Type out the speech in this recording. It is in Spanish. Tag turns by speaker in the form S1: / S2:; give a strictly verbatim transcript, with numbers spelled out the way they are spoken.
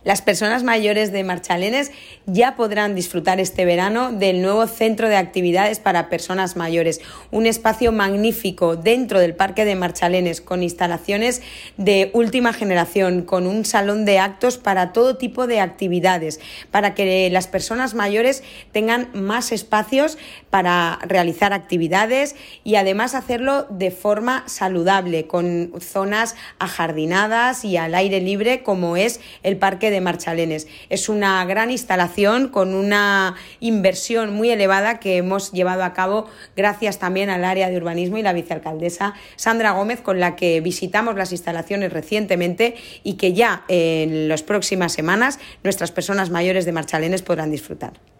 S1: Las personas mayores de Marchalenes ya podrán disfrutar este verano del nuevo centro de actividades para personas mayores, un espacio magnífico dentro del Parque de Marchalenes con instalaciones de última generación, con un salón de actos para todo tipo de actividades, para que las personas mayores tengan más espacios para realizar actividades y además hacerlo de forma saludable, con zonas ajardinadas y al aire libre como es el Parque de Marchalenes. Es una gran instalación con una inversión muy elevada que hemos llevado a cabo gracias también al área de urbanismo y la vicealcaldesa Sandra Gómez, con la que visitamos las instalaciones recientemente y que ya en las próximas semanas nuestras personas mayores de Marchalenes podrán disfrutar.